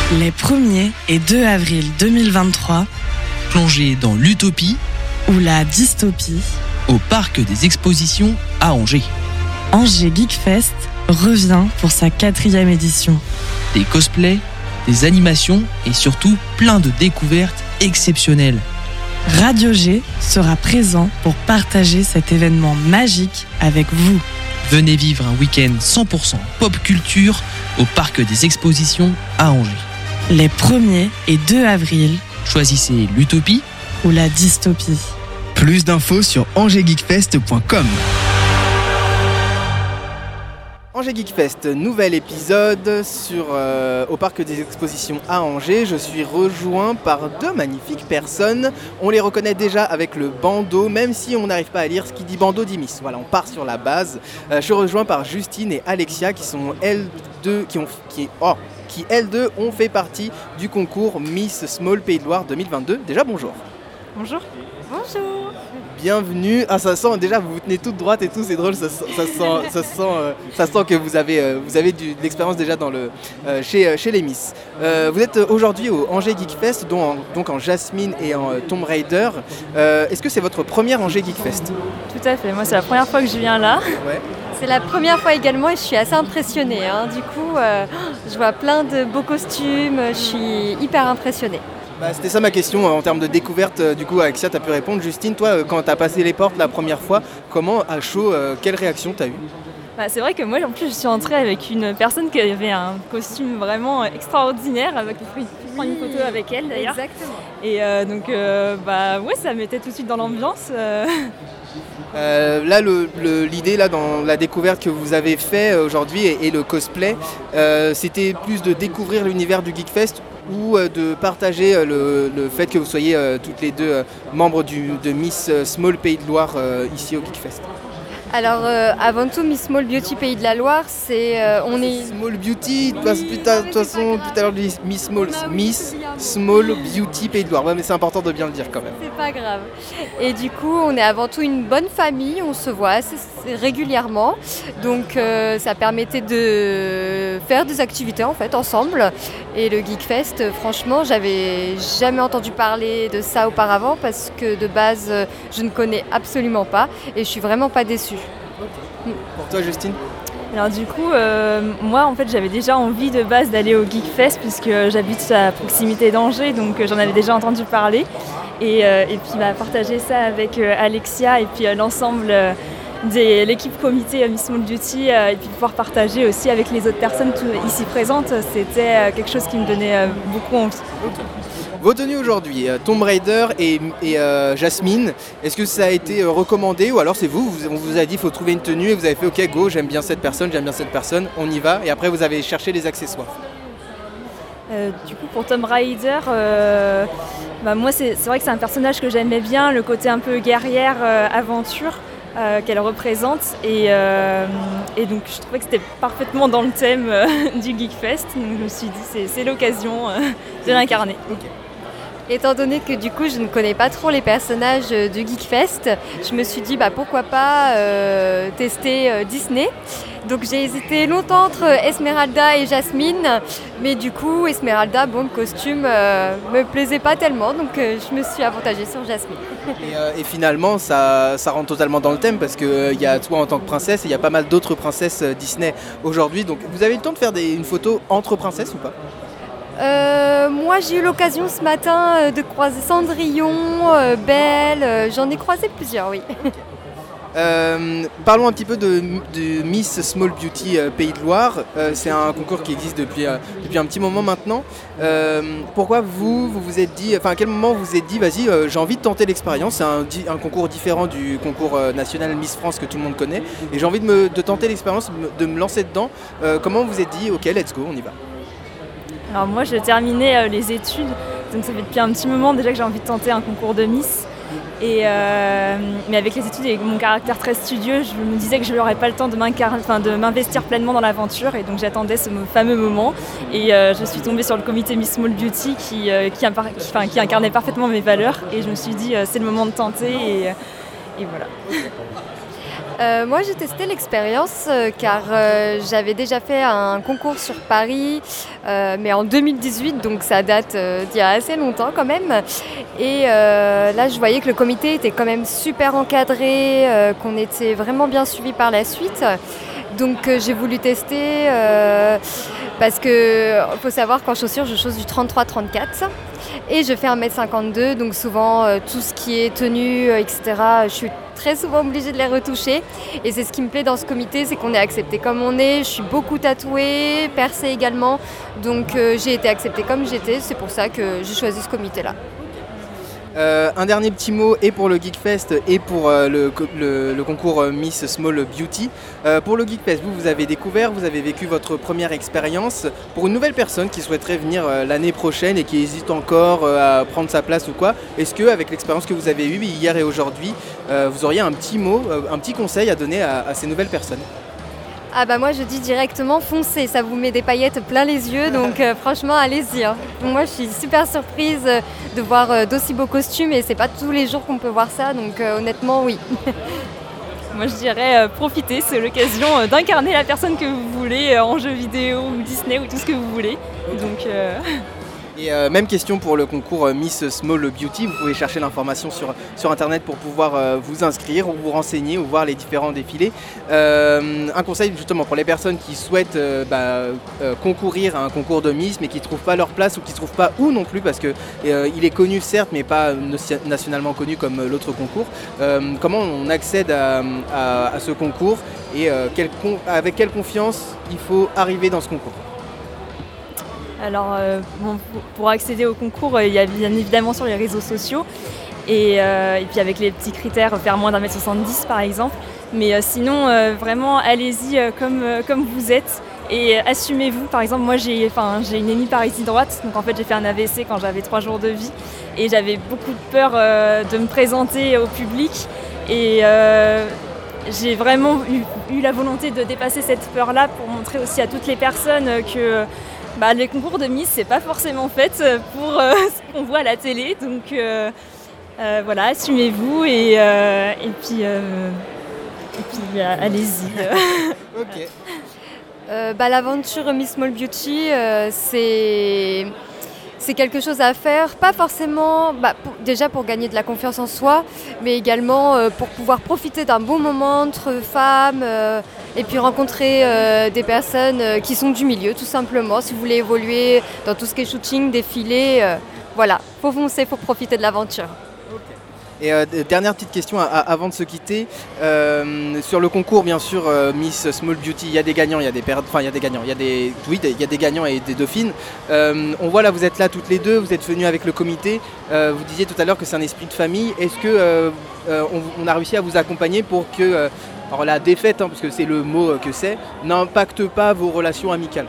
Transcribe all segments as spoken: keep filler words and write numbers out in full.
Les premier et deux avril deux mille vingt-trois, plongez dans l'utopie ou la dystopie au Parc des Expositions à Angers. Angers Geek Fest revient pour sa quatrième édition. Des cosplays, des animations et surtout plein de découvertes exceptionnelles. Radio G sera présent pour partager cet événement magique avec vous. Venez vivre un week-end cent pour cent pop culture au Parc des Expositions à Angers. Les premier et deux avril, choisissez l'utopie ou la dystopie. Plus d'infos sur angers geek fest point com. Angers Geek Fest, nouvel épisode sur, euh, au Parc des Expositions à Angers. Je suis rejoint par deux magnifiques personnes. On les reconnaît déjà avec le bandeau, même si on n'arrive pas à lire ce qui dit bandeau dit Miss. Voilà, on part sur la base. Euh, je suis rejoint par Justine et Alexia qui sont elles deux, qui ont, qui, oh, qui elles deux ont fait partie du concours Miss Small Pays de Loire deux mille vingt-deux. Déjà bonjour. Bonjour. Bonjour. Bienvenue. Ah, ça sent déjà, vous vous tenez toute droite et tout, c'est drôle. Ça, ça sent, ça sent, euh, ça sent que vous avez, euh, vous avez du, de l'expérience déjà dans le, euh, chez, euh, chez les Miss. Euh, vous êtes aujourd'hui au Angers Geek Fest, donc en, donc en Jasmine et en euh, Tomb Raider. Euh, est-ce que c'est votre première Angers Geek Fest ? Tout à fait. Moi, c'est la première fois que je viens là. Ouais. C'est la première fois également et je suis assez impressionnée. Hein. Du coup, euh, je vois plein de beaux costumes. Je suis hyper impressionnée. Bah, c'était ça ma question en termes de découverte. Du coup, Alexia, tu as pu répondre. Justine, toi, quand tu as passé les portes la première fois, comment, à chaud, euh, quelle réaction tu as eu ? Bah, c'est vrai que moi, en plus, je suis entrée avec une personne qui avait un costume vraiment extraordinaire. Avec j'ai pris une photo avec elle d'ailleurs. Exactement. Et euh, donc, euh, bah, ouais, ça mettait tout de suite dans l'ambiance. Euh... Euh, là, le, le, l'idée là, dans la découverte que vous avez fait aujourd'hui et, et le cosplay, euh, c'était plus de découvrir l'univers du Geekfest ou euh, de partager euh, le, le fait que vous soyez euh, toutes les deux euh, membres du, de Miss Small Pays de Loire euh, ici au Geekfest. Alors euh, avant tout, Miss Small Beauty Pays de la Loire, c'est euh, on est Small Beauty. De toute façon, tout à l'heure, Miss Small, Miss Small Beauty Pays de Loire. Ouais, mais c'est important de bien le dire quand même. C'est pas grave. Et du coup, on est avant tout une bonne famille. On se voit assez régulièrement, donc euh, ça permettait de faire des activités en fait ensemble. Et le Geekfest, franchement, j'avais jamais entendu parler de ça auparavant parce que de base, je ne connais absolument pas et je suis vraiment pas déçue. Okay. Pour toi, Justine ? Alors du coup, euh, moi en fait j'avais déjà envie de base d'aller au Geekfest puisque j'habite à proximité d'Angers, donc euh, j'en avais déjà entendu parler. Et, euh, et puis bah, partager ça avec euh, Alexia et puis euh, l'ensemble euh, de l'équipe comité euh, Miss Small Beauty euh, et puis pouvoir partager aussi avec les autres personnes tout, ici présentes, c'était euh, quelque chose qui me donnait euh, beaucoup envie. Okay. Vos tenues aujourd'hui, euh, Tomb Raider et, et euh, Jasmine, est-ce que ça a été euh, recommandé ou alors c'est vous, vous, on vous a dit qu'il faut trouver une tenue et vous avez fait ok go, j'aime bien cette personne, j'aime bien cette personne, on y va et après vous avez cherché les accessoires. Euh, du coup pour Tomb Raider, euh, bah, moi c'est, c'est vrai que c'est un personnage que j'aimais bien, le côté un peu guerrière, euh, aventure euh, qu'elle représente et, euh, et donc je trouvais que c'était parfaitement dans le thème euh, du Geekfest, donc je me suis dit c'est, c'est l'occasion euh, de l'incarner. Okay. Étant donné que du coup je ne connais pas trop les personnages du Geekfest, je me suis dit bah, pourquoi pas euh, tester euh, Disney. Donc j'ai hésité longtemps entre Esmeralda et Jasmine, mais du coup Esmeralda, bon le costume euh, me plaisait pas tellement, donc euh, je me suis avantagée sur Jasmine. Et, euh, et finalement ça, ça rentre totalement dans le thème parce qu'il euh, y a toi en tant que princesse et il y a pas mal d'autres princesses euh, Disney aujourd'hui. Donc vous avez eu le temps de faire des, une photo entre princesses ou pas ? Euh, moi j'ai eu l'occasion ce matin euh, de croiser Cendrillon, euh, Belle, euh, j'en ai croisé plusieurs, oui. Euh, parlons un petit peu de, de Miss Small Beauty euh, Pays de Loire. Euh, c'est un concours qui existe depuis, euh, depuis un petit moment maintenant. Euh, pourquoi vous, vous vous êtes dit, enfin à quel moment vous vous êtes dit, vas-y, euh, j'ai envie de tenter l'expérience. C'est un, un concours différent du concours euh, national Miss France que tout le monde connaît. Et j'ai envie de, me, de tenter l'expérience, de me lancer dedans. Euh, comment vous vous êtes dit, ok, let's go, on y va. Alors moi j'ai terminé euh, les études, donc ça fait depuis un petit moment déjà que j'ai envie de tenter un concours de Miss. Et euh, mais avec les études et mon caractère très studieux, je me disais que je n'aurais pas le temps de, enfin, de m'investir pleinement dans l'aventure et donc j'attendais ce fameux moment et euh, je suis tombée sur le comité Miss Small Beauty qui, euh, qui, impar- qui, enfin, qui incarnait parfaitement mes valeurs et je me suis dit euh, c'est le moment de tenter et, et voilà. Euh, moi, j'ai testé l'expérience euh, car euh, j'avais déjà fait un concours sur Paris, euh, mais en deux mille dix-huit, donc ça date euh, d'il y a assez longtemps quand même. Et euh, là, je voyais que le comité était quand même super encadré, euh, qu'on était vraiment bien suivi par la suite. Donc euh, j'ai voulu tester euh, parce que faut savoir qu'en chaussures, je chausse du trente-trois trente-quatre. Et je fais un mètre cinquante-deux, donc souvent euh, tout ce qui est tenue, euh, et cetera, je suis très souvent obligée de les retoucher. Et c'est ce qui me plaît dans ce comité, c'est qu'on est accepté comme on est. Je suis beaucoup tatouée, percée également, donc euh, j'ai été acceptée comme j'étais. C'est pour ça que j'ai choisi ce comité-là. Euh, un dernier petit mot et pour le Geekfest et pour euh, le, le, le concours Miss Small Beauty. Euh, pour le Geekfest, vous, vous avez découvert, vous avez vécu votre première expérience. Pour une nouvelle personne qui souhaiterait venir euh, l'année prochaine et qui hésite encore euh, à prendre sa place ou quoi, est-ce qu'avec l'expérience que vous avez eue hier et aujourd'hui, euh, vous auriez un petit mot, euh, un petit conseil à donner à, à ces nouvelles personnes ? Ah bah moi je dis directement foncez, ça vous met des paillettes plein les yeux, donc euh, franchement allez-y. Hein. Moi je suis super surprise de voir euh, d'aussi beaux costumes et c'est pas tous les jours qu'on peut voir ça, donc euh, honnêtement oui. Moi je dirais euh, profitez, c'est l'occasion euh, d'incarner la personne que vous voulez euh, en jeu vidéo ou Disney ou tout ce que vous voulez. Donc, euh... Et euh, même question pour le concours euh, Miss Small Beauty, vous pouvez chercher l'information sur, sur internet pour pouvoir euh, vous inscrire ou vous renseigner ou voir les différents défilés. Euh, un conseil justement pour les personnes qui souhaitent euh, bah, euh, concourir à un concours de Miss mais qui ne trouvent pas leur place ou qui ne trouvent pas où non plus parce qu'il euh, est connu certes mais pas nationalement connu comme l'autre concours. Euh, comment on accède à, à, à ce concours et euh, quel, avec quelle confiance il faut arriver dans ce concours ? Alors, euh, bon, pour accéder au concours, euh, il y a bien évidemment sur les réseaux sociaux et, euh, et puis avec les petits critères, faire moins d'un mètre soixante-dix par exemple. Mais euh, sinon, euh, vraiment, allez-y euh, comme, euh, comme vous êtes et assumez-vous. Par exemple, moi j'ai, enfin, j'ai une hémiparésie droite, donc en fait j'ai fait un A V C quand j'avais trois jours de vie et j'avais beaucoup de peur euh, de me présenter au public. Et euh, j'ai vraiment eu, eu la volonté de dépasser cette peur-là pour montrer aussi à toutes les personnes que Bah, les concours de Miss, c'est pas forcément fait pour euh, ce qu'on voit à la télé, donc euh, euh, voilà, assumez-vous et, euh, et puis, euh, et puis euh, allez-y. Ok. Euh, bah, l'aventure Miss Small Beauty, euh, c'est... c'est quelque chose à faire, pas forcément bah, pour, déjà pour gagner de la confiance en soi, mais également euh, pour pouvoir profiter d'un bon moment entre femmes euh, et puis rencontrer euh, des personnes euh, qui sont du milieu tout simplement. Si vous voulez évoluer dans tout ce qui est shooting, défilé, euh, voilà, faut foncer, faut profiter de l'aventure. Et euh, dernière petite question à, à, avant de se quitter, euh, sur le concours bien sûr euh, Miss Small Beauty, il y a des gagnants, il y a des perdants, enfin il y a des gagnants, il y a des, oui, il y a des gagnants et des dauphines. Euh, on voit là, vous êtes là toutes les deux, vous êtes venues avec le comité. Euh, vous disiez tout à l'heure que c'est un esprit de famille. Est-ce que euh, euh, on, on a réussi à vous accompagner pour que, euh, alors la défaite, hein, parce que c'est le mot que c'est, n'impacte pas vos relations amicales?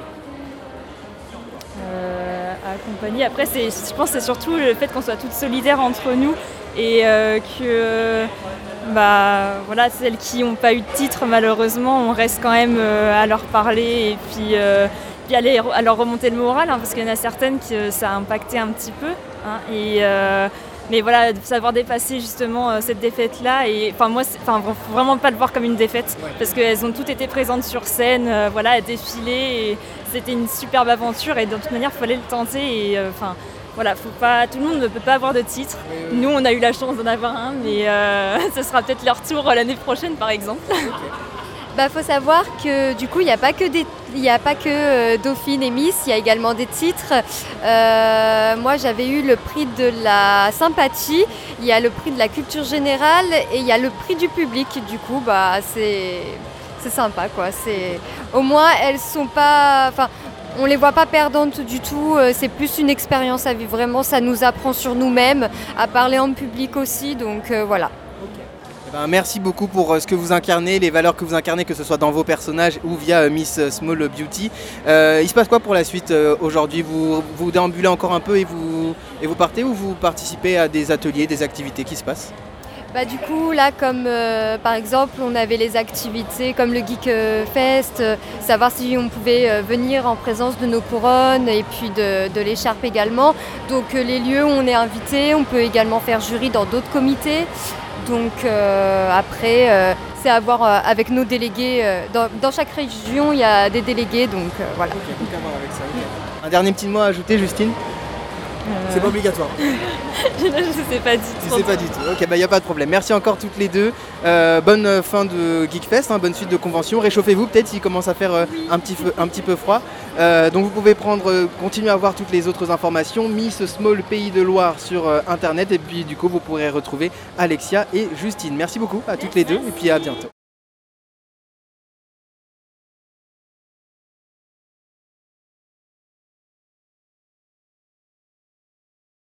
Euh, accompagner. Après, c'est, je pense que c'est surtout le fait qu'on soit toutes solidaires entre nous. Et euh, que bah, voilà, celles qui n'ont pas eu de titre, malheureusement, on reste quand même euh, à leur parler et puis, euh, puis aller, à leur remonter le moral, hein, parce qu'il y en a certaines qui euh, ça a impacté un petit peu. Hein, et, euh, mais voilà, de savoir dépasser justement euh, cette défaite-là. Et enfin, moi, enfin, faut vraiment pas le voir comme une défaite, ouais. Parce qu'elles ont toutes été présentes sur scène, euh, voilà, à défiler. Et c'était une superbe aventure et de toute manière, il fallait le tenter. Et enfin. Euh, Voilà, faut pas, tout le monde ne peut pas avoir de titre. Oui, oui. Nous, on a eu la chance d'en avoir un, mais euh, ce sera peut-être leur tour l'année prochaine, par exemple. Il bah, faut savoir que du coup, il n'y a pas que, des, y a pas que euh, Dauphine et Miss, il y a également des titres. Euh, moi, j'avais eu le prix de la sympathie, il y a le prix de la culture générale et il y a le prix du public. Du coup, bah, c'est, c'est sympa, quoi. C'est, au moins, elles sont pas... Enfin, on ne les voit pas perdantes du tout, c'est plus une expérience à vivre, vraiment ça nous apprend sur nous-mêmes, à parler en public aussi, donc euh, voilà. Okay. Eh ben, merci beaucoup pour euh, ce que vous incarnez, les valeurs que vous incarnez, que ce soit dans vos personnages ou via euh, Miss Small Beauty. Euh, il se passe quoi pour la suite euh, aujourd'hui? vous, vous déambulez encore un peu et vous, et vous partez ou vous participez à des ateliers, des activités qui se passent? Bah, du coup, là, comme euh, par exemple, on avait les activités comme le Geek Fest, euh, savoir si on pouvait euh, venir en présence de nos couronnes et puis de, de l'écharpe également. Donc, euh, les lieux où on est invité, on peut également faire jury dans d'autres comités. Donc euh, après, euh, c'est à voir euh, avec nos délégués. Euh, dans, dans chaque région, il y a des délégués, donc euh, voilà. Ok, donc à voir avec ça. ok. Un dernier petit mot à ajouter, Justine ? Euh, C'est pas obligatoire. je ne sais pas du Tu tout. sais pas du tout. Ok, bah y a pas de problème. Merci encore toutes les deux. Euh, bonne fin de Geekfest, hein, bonne suite de convention. Réchauffez-vous peut-être s'il commence à faire euh, un, petit peu, un petit peu froid. Euh, donc vous pouvez prendre, euh, continuer à voir toutes les autres informations. Miss Small Pays de Loire sur euh, internet. Et puis du coup vous pourrez retrouver Alexia et Justine. Merci beaucoup à toutes les deux et puis à bientôt.